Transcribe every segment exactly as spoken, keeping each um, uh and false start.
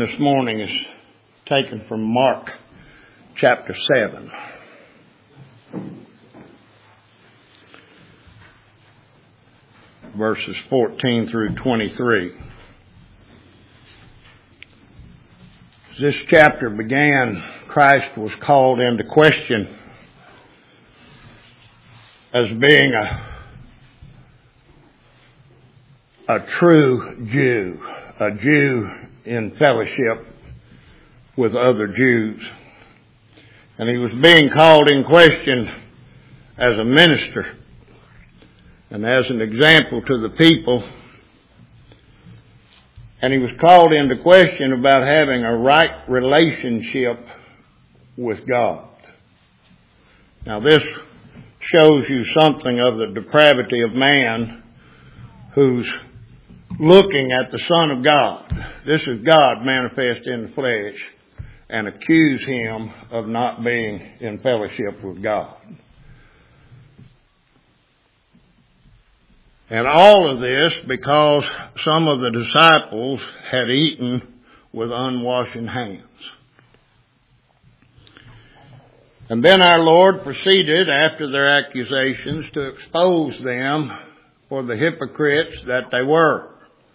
this morning is taken from Mark chapter seven. Verses fourteen through twenty-three. As this chapter began, Christ was called into question as being a, a true Jew, a Jew in fellowship with other Jews. And he was being called in question as a minister and as an example to the people. And he was called into question about having a right relationship with God. Now this shows you something of the depravity of man who's looking at the Son of God. This is God manifest in the flesh, and accuse him of not being in fellowship with God. And all of this because some of the disciples had eaten with unwashed hands. And then our Lord proceeded, after their accusations, to expose them for the hypocrites that they were.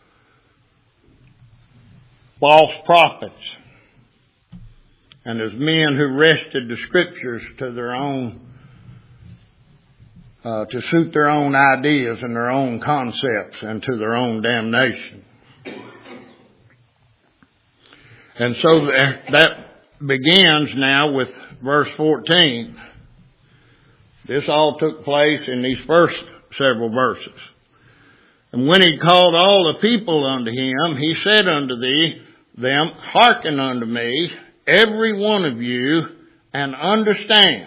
False prophets. And as men who wrested the scriptures to their own Uh, to suit their own ideas and their own concepts and to their own damnation. And so that begins now with verse fourteen. This all took place in these first several verses. And when he called all the people unto him, he said unto thee, them, hearken unto me, every one of you, and understand.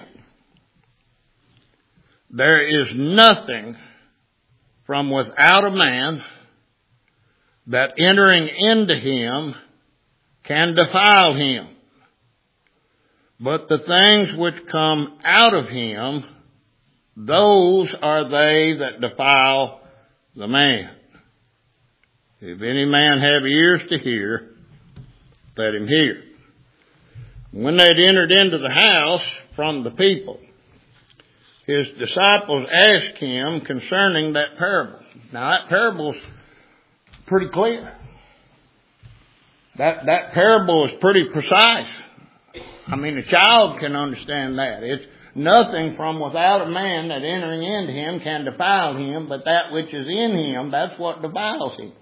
There is nothing from without a man that entering into him can defile him. But the things which come out of him, those are they that defile the man. If any man have ears to hear, let him hear. When they had entered into the house from the people, his disciples asked him concerning that parable. Now that parable's pretty clear. That, that parable is pretty precise. I mean, a child can understand that. It's nothing from without a man that entering into him can defile him, but that which is in him, that's what defiles him.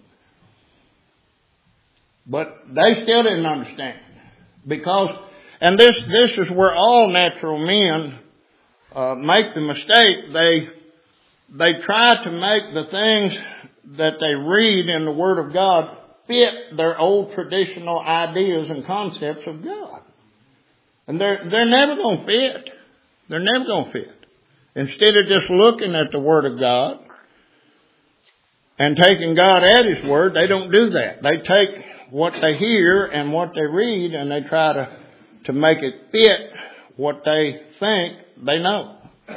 But they still didn't understand. Because, and this, this is where all natural men Uh, make the mistake. They, they try to make the things that they read in the Word of God fit their old traditional ideas and concepts of God. And they're, they're never going to fit. They're never going to fit. Instead of just looking at the Word of God and taking God at His Word, they don't do that. They take what they hear and what they read and they try to, to make it fit what they think they know.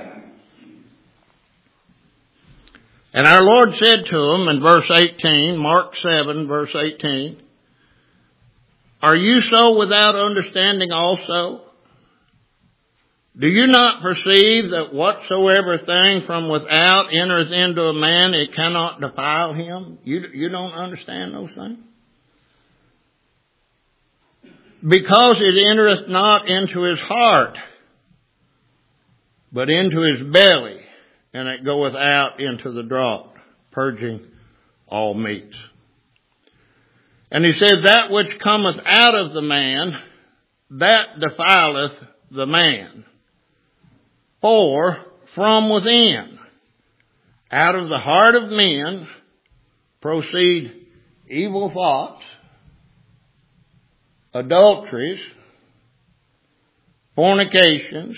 And our Lord said to them in verse eighteen, Mark seven, verse eighteen, are you so without understanding also? Do you not perceive that whatsoever thing from without enters into a man, it cannot defile him? You, you don't understand those things? Because it entereth not into his heart, but into his belly, and it goeth out into the draught, purging all meats. And he said, that which cometh out of the man, that defileth the man. For from within, out of the heart of men, proceed evil thoughts, adulteries, fornications,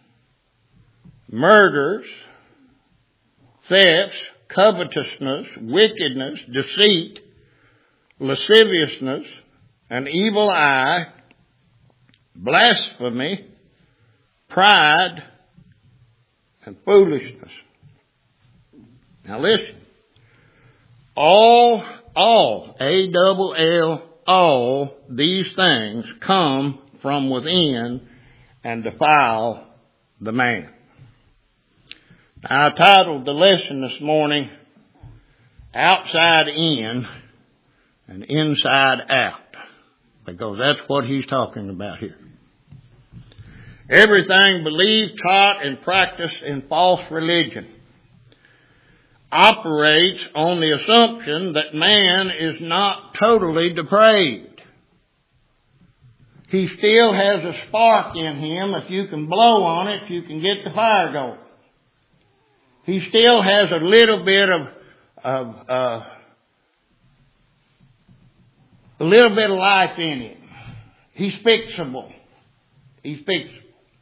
murders, thefts, covetousness, wickedness, deceit, lasciviousness, an evil eye, blasphemy, pride, and foolishness. Now listen, all, all, A double L all these things come from within and defile the man. I titled the lesson this morning, Outside In and Inside Out, because that's what he's talking about here. Everything believed, taught, and practiced in false religion operates on the assumption that man is not totally depraved. He still has a spark in him. If you can blow on it, you can get the fire going. He still has a little bit of, of uh, a little bit of life in him. He's fixable. He's fixable.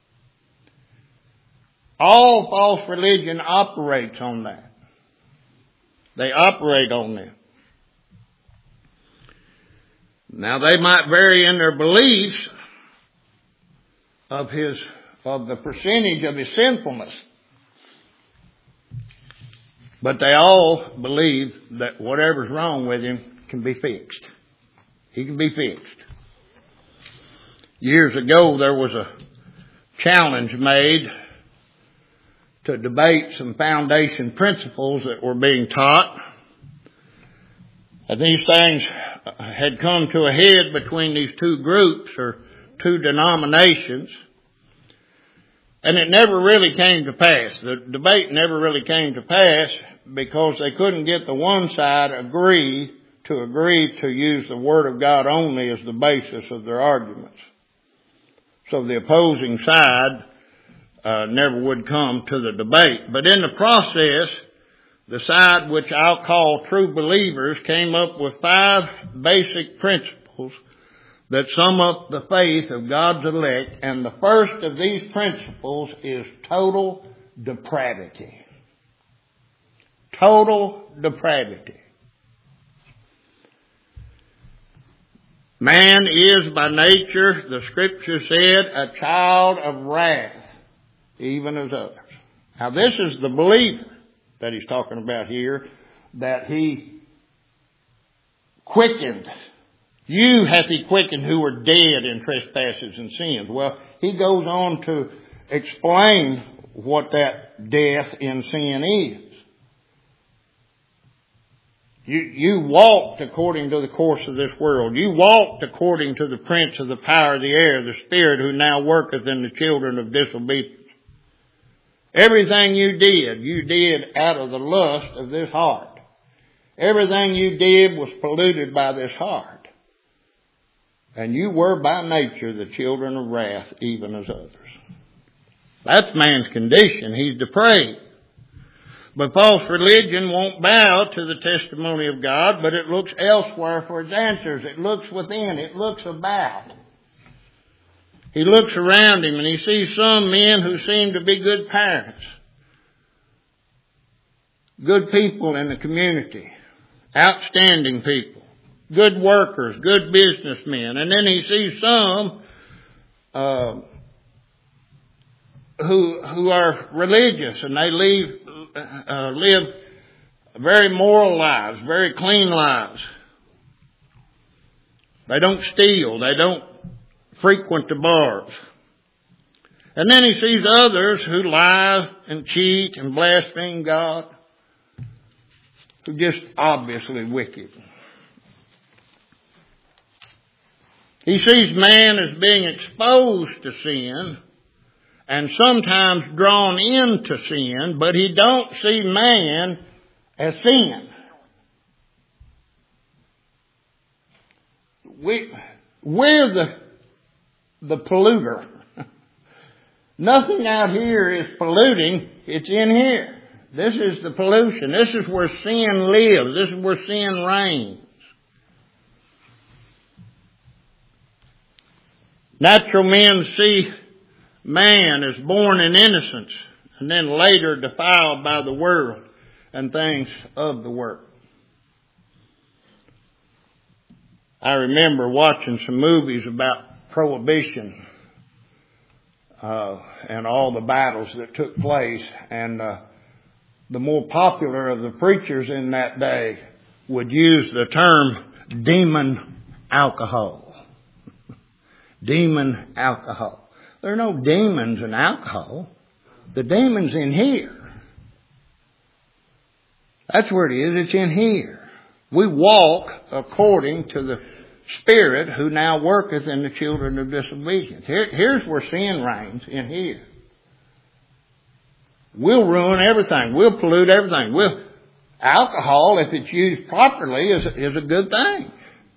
All false religion operates on that. They operate on that. Now they might vary in their beliefs of his, of the percentage of his sinfulness. But they all believe that whatever's wrong with him can be fixed. He can be fixed. Years ago there was a challenge made to debate some foundation principles that were being taught. And these things had come to a head between these two groups or two denominations. And it never really came to pass. The debate never really came to pass because they couldn't get the one side agree to agree to use the Word of God only as the basis of their arguments. So the opposing side Uh, never would come to the debate. But in the process, the side which I'll call true believers came up with five basic principles that sum up the faith of God's elect. And the first of these principles is total depravity. Total depravity. Man is by nature, the Scripture said, a child of wrath, even as others. Now this is the believer that he's talking about here, that he quickened. You hath he quickened who were dead in trespasses and sins. Well, he goes on to explain what that death in sin is. You, you walked according to the course of this world. You walked according to the prince of the power of the air, the spirit who now worketh in the children of disobedience. Everything you did, you did out of the lust of this heart. Everything you did was polluted by this heart. And you were by nature the children of wrath, even as others. That's man's condition. He's depraved. But false religion won't bow to the testimony of God, but it looks elsewhere for its answers. It looks within. It looks about. He looks around him and he sees some men who seem to be good parents, good people in the community, outstanding people, good workers, good businessmen. And then he sees some uh, who who are religious and they live, uh, live very moral lives, very clean lives. They don't steal. They don't frequent the bars. And then he sees others who lie and cheat and blaspheme God, who are just obviously wicked. He sees man as being exposed to sin and sometimes drawn into sin, but he don't see man as sin. We, we're the The polluter. Nothing out here is polluting. It's in here. This is the pollution. This is where sin lives. This is where sin reigns. Natural men see man as born in innocence and then later defiled by the world and things of the world. I remember watching some movies about Prohibition uh, and all the battles that took place, and uh, the more popular of the preachers in that day would use the term demon alcohol. Demon alcohol. There are no demons in alcohol. The demon's in here. That's where it is. It's in here. We walk according to the Spirit who now worketh in the children of disobedience. Here, here's where sin reigns, in here. We'll ruin everything. We'll pollute everything. We'll, alcohol, if it's used properly, is, is a good thing.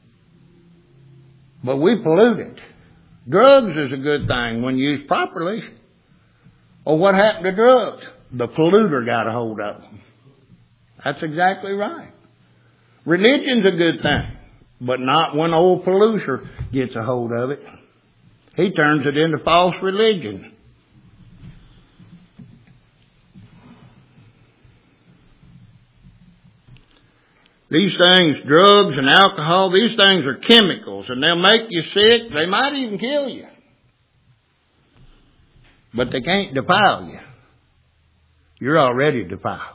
But we pollute it. Drugs is a good thing when used properly. Well, what happened to drugs? The polluter got a hold of them. That's exactly right. Religion's a good thing, but not when old polluter gets a hold of it. He turns it into false religion. These things, drugs and alcohol, these things are chemicals, and they'll make you sick. They might even kill you. But they can't defile you. You're already defiled.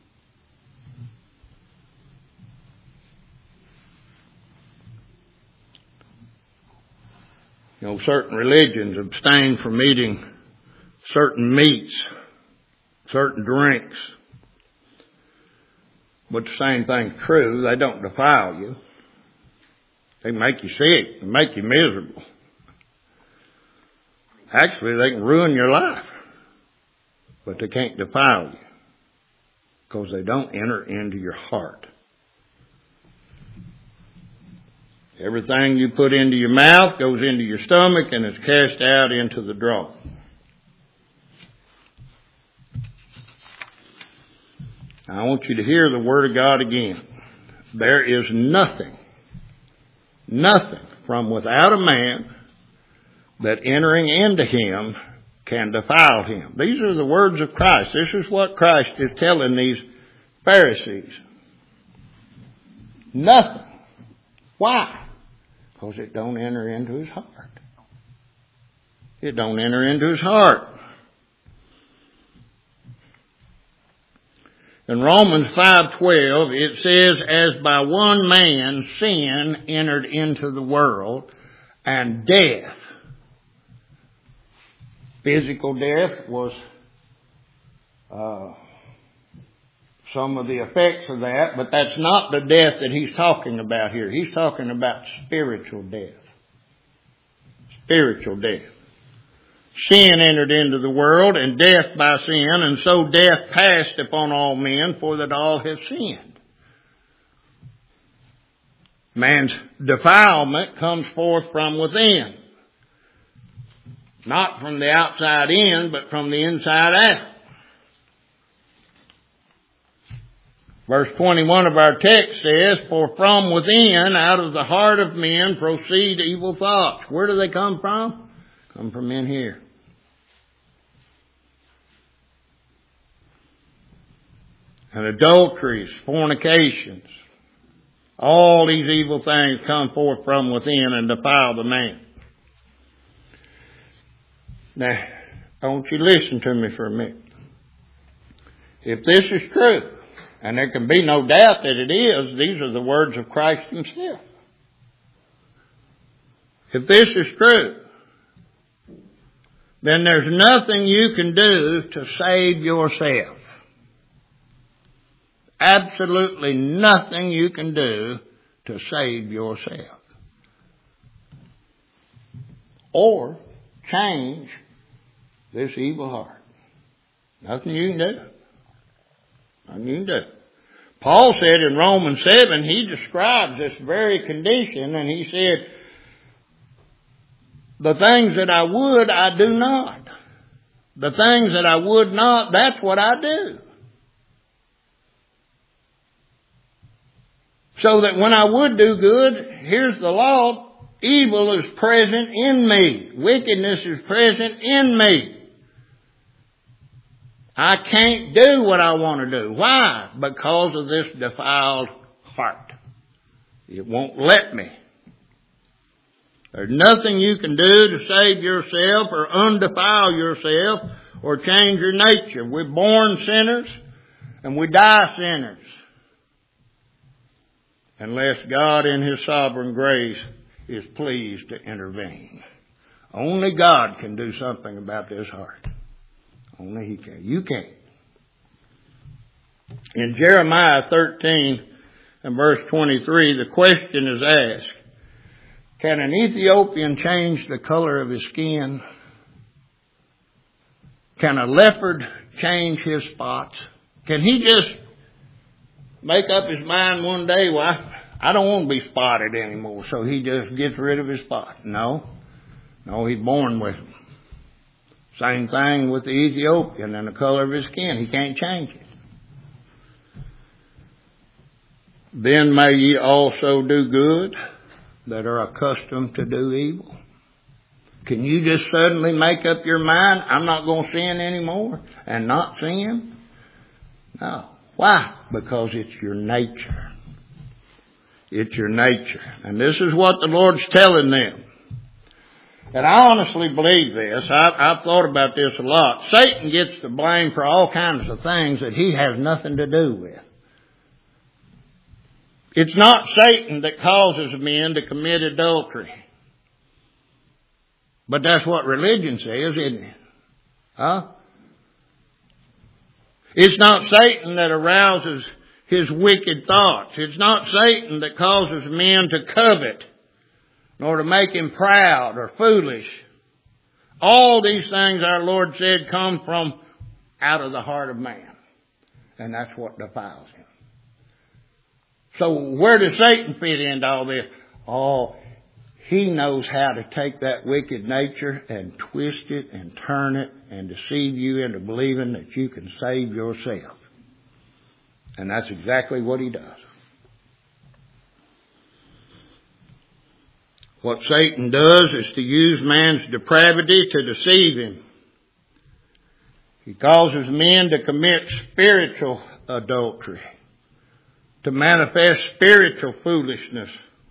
You know, certain religions abstain from eating certain meats, certain drinks. But the same thing's true. They don't defile you. They make you sick. They make you miserable. Actually, they can ruin your life. But they can't defile you. Because they don't enter into your heart. Everything you put into your mouth goes into your stomach and is cast out into the draw. I want you to hear the Word of God again. There is nothing, nothing from without a man that entering into him can defile him. These are the words of Christ. This is what Christ is telling these Pharisees. Nothing. Why? Because it don't enter into his heart. It don't enter into his heart. In Romans five twelve, it says, as by one man sin entered into the world, and death, physical death was uh, some of the effects of that, but that's not the death that he's talking about here. He's talking about spiritual death. Spiritual death. Sin entered into the world, and death by sin, and so death passed upon all men, for that all have sinned. Man's defilement comes forth from within. Not from the outside in, but from the inside out. Verse twenty-one of our text says, for from within, out of the heart of men, proceed evil thoughts. Where do they come from? Come from in here. And adulteries, fornications, all these evil things come forth from within and defile the man. Now, I want you to listen to me for a minute. If this is true, and there can be no doubt that it is, these are the words of Christ himself. If this is true, then there's nothing you can do to save yourself. Absolutely nothing you can do to save yourself. Or change this evil heart. Nothing you can do. Nothing you can do. Paul said in Romans seven, he describes this very condition, and he said, the things that I would, I do not. The things that I would not, that's what I do. So that when I would do good, here's the law, evil is present in me. Wickedness is present in me. I can't do what I want to do. Why? Because of this defiled heart. It won't let me. There's nothing you can do to save yourself or undefile yourself or change your nature. We're born sinners and we die sinners. Unless God in His sovereign grace is pleased to intervene. Only God can do something about this heart. Only He can. You can't. In Jeremiah thirteen and verse twenty-three, the question is asked, can an Ethiopian change the color of his skin? Can a leopard change his spots? Can he just make up his mind one day, well, I, I don't want to be spotted anymore, so he just gets rid of his spot? No. No, he's born with them. Same thing with the Ethiopian and the color of his skin. He can't change it. Then may ye also do good that are accustomed to do evil. Can you just suddenly make up your mind, I'm not going to sin anymore, and not sin? No. Why? Because it's your nature. It's your nature. And this is what the Lord's telling them. And I honestly believe this. I've, I've thought about this a lot. Satan gets the blame for all kinds of things that he has nothing to do with. It's not Satan that causes men to commit adultery. But that's what religion says, isn't it? Huh? It's not Satan that arouses his wicked thoughts. It's not Satan that causes men to covet, nor to make him proud or foolish. All these things our Lord said come from out of the heart of man. And that's what defiles him. So where does Satan fit into all this? Oh, he knows how to take that wicked nature and twist it and turn it and deceive you into believing that you can save yourself. And that's exactly what he does. What Satan does is to use man's depravity to deceive him. He causes men to commit spiritual adultery, to manifest spiritual foolishness.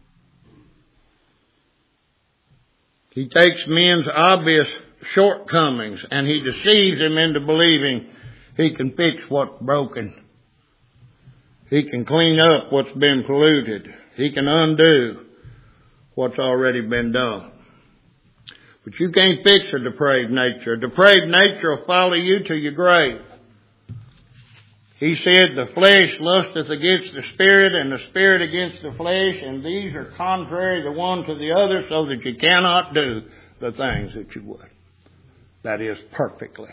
He takes men's obvious shortcomings and he deceives them into believing he can fix what's broken. He can clean up what's been polluted. He can undo what's already been done. But you can't fix a depraved nature. A depraved nature will follow you to your grave. He said, the flesh lusteth against the spirit, and the spirit against the flesh, and these are contrary the one to the other, so that you cannot do the things that you would. That is, perfectly.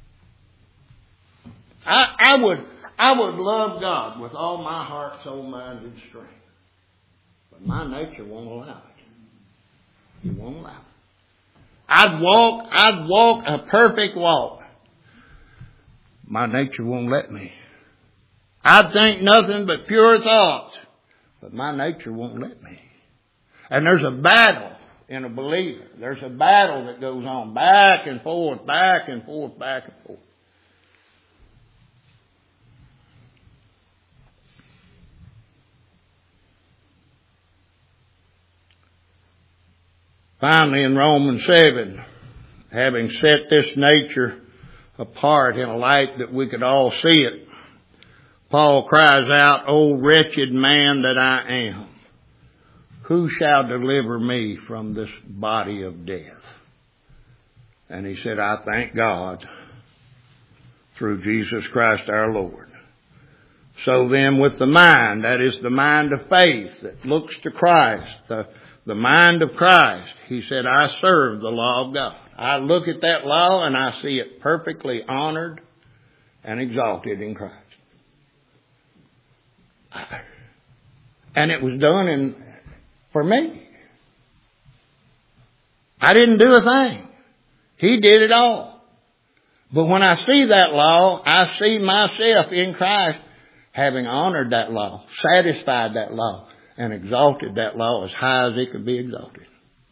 I, I would, I would love God with all my heart, soul, mind, and strength. But my nature won't allow it. It won't allow it. I'd walk, I'd walk a perfect walk. My nature won't let me. I'd think nothing but pure thoughts, but my nature won't let me. And there's a battle in a believer. There's a battle that goes on back and forth, back and forth, back and forth. Finally, in Romans seven, having set this nature apart in a light that we could all see it, Paul cries out, O wretched man that I am, who shall deliver me from this body of death? And he said, I thank God through Jesus Christ our Lord. So then with the mind, that is the mind of faith that looks to Christ, the, the mind of Christ, he said, I serve the law of God. I look at that law and I see it perfectly honored and exalted in Christ. And it was done in, for me. I didn't do a thing. He did it all. But when I see that law, I see myself in Christ having honored that law, satisfied that law, and exalted that law as high as it could be exalted.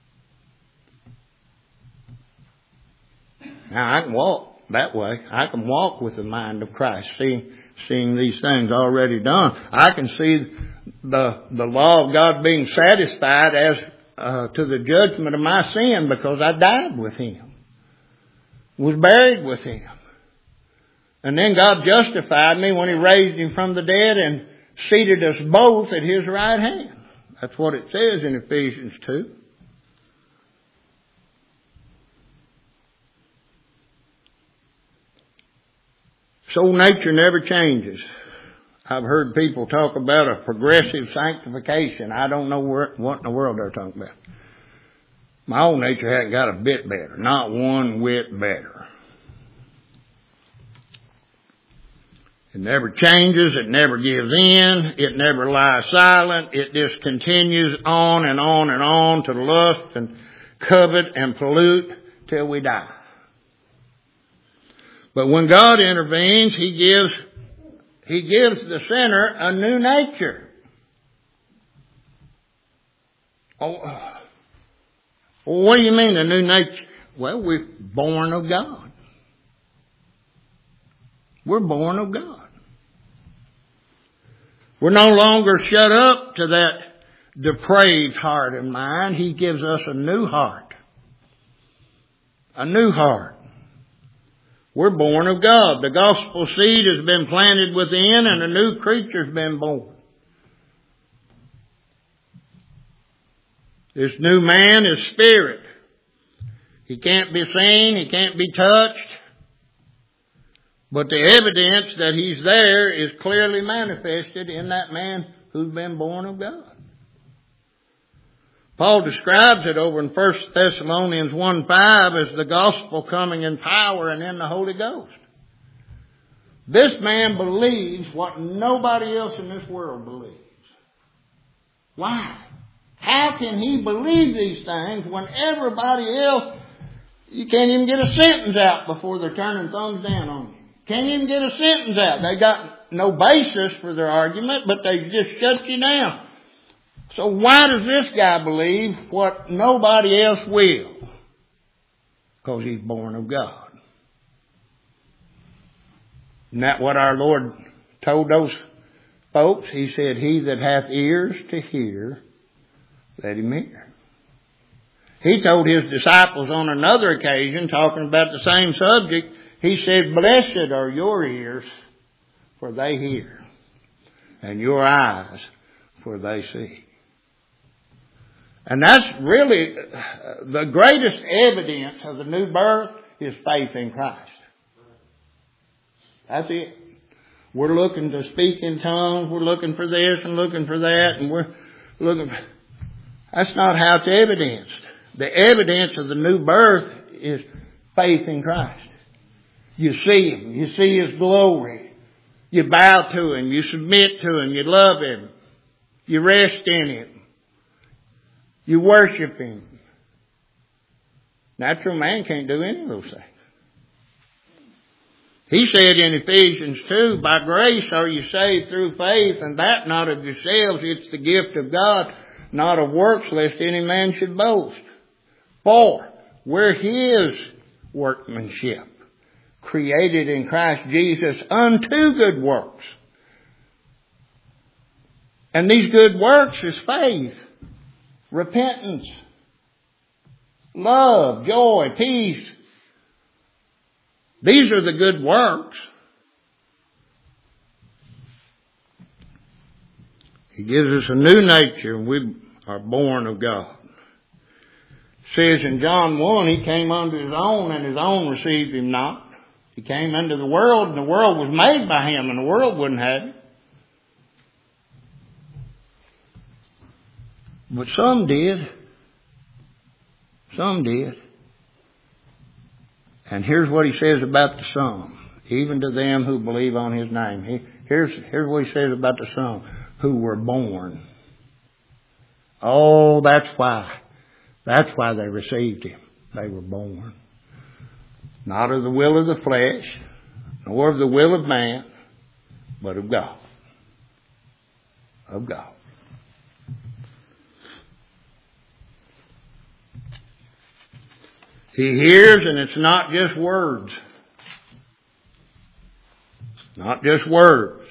Now I can walk that way. I can walk with the mind of Christ, seeing Seeing these things already done. I can see the the law of God being satisfied as uh, to the judgment of my sin because I died with Him, was buried with Him. And then God justified me when He raised Him from the dead and seated us both at His right hand. That's what it says in Ephesians two. Soul nature never changes. I've heard people talk about a progressive sanctification. I don't know where, what in the world they're talking about. My old nature hasn't got a bit better. Not one whit better. It never changes. It never gives in. It never lies silent. It just continues on and on and on to lust and covet and pollute till we die. But when God intervenes, He gives He gives the sinner a new nature. Oh, what do you mean a new nature? Well, we're born of God. We're born of God. We're no longer shut up to that depraved heart and mind. He gives us a new heart. A new heart. We're born of God. The gospel seed has been planted within and a new creature's been born. This new man is spirit. He can't be seen. He can't be touched. But the evidence that he's there is clearly manifested in that man who's been born of God. Paul describes it over in First Thessalonians one five as the gospel coming in power and in the Holy Ghost. This man believes what nobody else in this world believes. Why? How can he believe these things when everybody else, you can't even get a sentence out before they're turning thumbs down on you? Can't even get a sentence out. They got no basis for their argument, but they just shut you down. So why does this guy believe what nobody else will? Because he's born of God. Isn't that what our Lord told those folks? He said, he that hath ears to hear, let him hear. He told his disciples on another occasion, talking about the same subject, he said, blessed are your ears, for they hear, and your eyes, for they see. And that's really the greatest evidence of the new birth is faith in Christ. That's it. We're looking to speak in tongues. We're looking for this and looking for that. And we're looking for... That's not how it's evidenced. The evidence of the new birth is faith in Christ. You see Him. You see His glory. You bow to Him. You submit to Him. You love Him. You rest in Him. You worship Him. Natural man can't do any of those things. He said in Ephesians two, by grace are you saved through faith, and that not of yourselves, it's the gift of God, not of works, lest any man should boast. For we're His workmanship, created in Christ Jesus unto good works. And these good works is faith, repentance, love, joy, peace. These are the good works. He gives us a new nature. We are born of God. It says in John one, He came unto His own, and His own received Him not. He came into the world, and the world was made by Him, and the world wouldn't have Him. But some did. Some did. And here's what He says about the some. Even to them who believe on His name. He, here's, here's what He says about the some. Who were born. Oh, that's why. That's why they received Him. They were born. Not of the will of the flesh, nor of the will of man, but of God. Of God. He hears, and it's not just words. Not just words.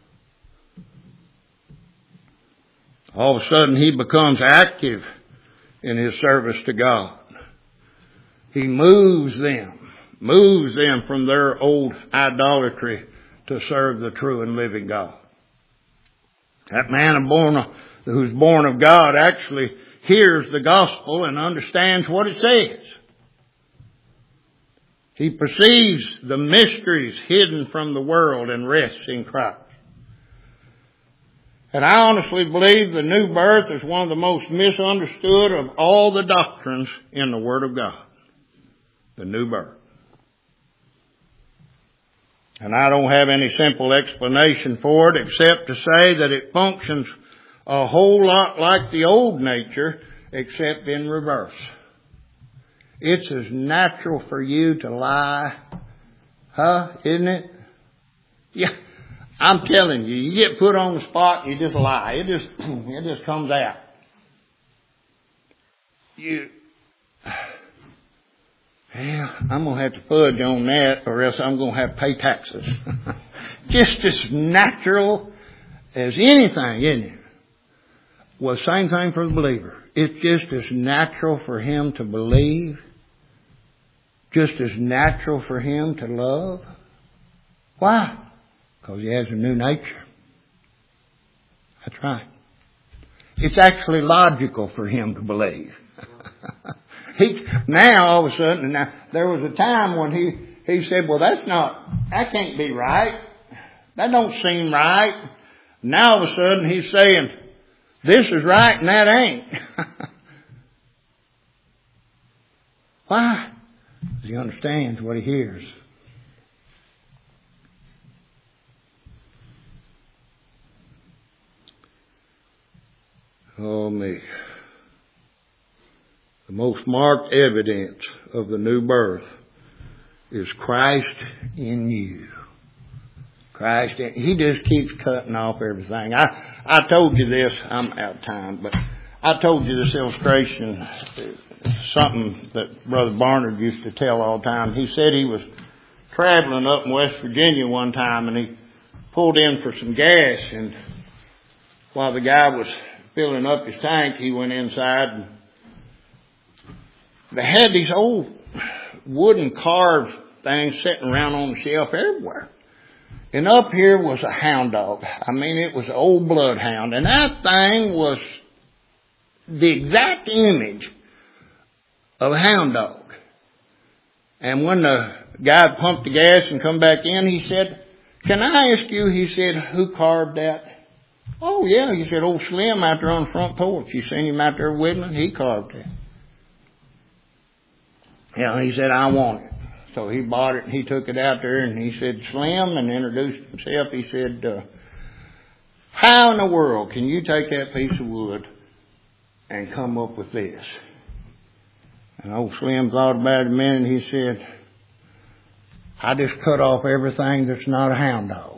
All of a sudden he becomes active in his service to God. He moves them, moves them from their old idolatry to serve the true and living God. That man born of, who's born of God actually hears the gospel and understands what it says. He perceives the mysteries hidden from the world and rests in Christ. And I honestly believe the new birth is one of the most misunderstood of all the doctrines in the Word of God. The new birth. And I don't have any simple explanation for it except to say that it functions a whole lot like the old nature, except in reverse. It's as natural for you to lie, huh, isn't it? Yeah, I'm telling you, you get put on the spot and you just lie. It just, it just comes out. You, well, I'm going to have to fudge on that or else I'm going to have to pay taxes. Just as natural as anything, isn't it? Well, same thing for the believer. It's just as natural for him to believe, just as natural for him to love. Why? Because he has a new nature. That's right. It's actually logical for him to believe. he now all of a sudden, now there was a time when he he said, "Well, that's not, that can't be right. That don't seem right." Now all of a sudden he's saying, "This is right and that ain't." Why? Because he understands what he hears. Oh me. The most marked evidence of the new birth is Christ in you. Christ in, he just keeps cutting off everything. I, I told you this, I'm out of time, but I told you this illustration, something that Brother Barnard used to tell all the time. He said he was traveling up in West Virginia one time and he pulled in for some gas, and while the guy was filling up his tank, he went inside and they had these old wooden carved things sitting around on the shelf everywhere. And up here was a hound dog. I mean, it was an old bloodhound. And that thing was the exact image of a hound dog. And when the guy pumped the gas and come back in, he said, "Can I ask you," he said, "who carved that?" "Oh, yeah," he said, "Old Slim out there on the front porch. You seen him out there whittling? He carved it." Yeah, he said, "I want it." So he bought it and he took it out there and he said, "Slim," and introduced himself. He said, uh, "How in the world can you take that piece of wood and come up with this?" And old Slim thought about it a minute and he said, "I just cut off everything that's not a hound dog."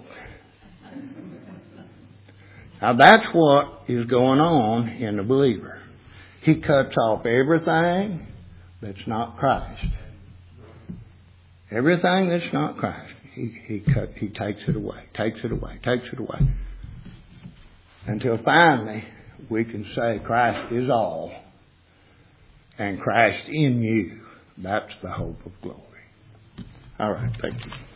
Now that's what is going on in the believer. He cuts off everything that's not Christ. Everything that's not Christ, he, he cut, he takes it away, takes it away, takes it away. Until finally we can say Christ is all and Christ in you. That's the hope of glory. All right, thank you.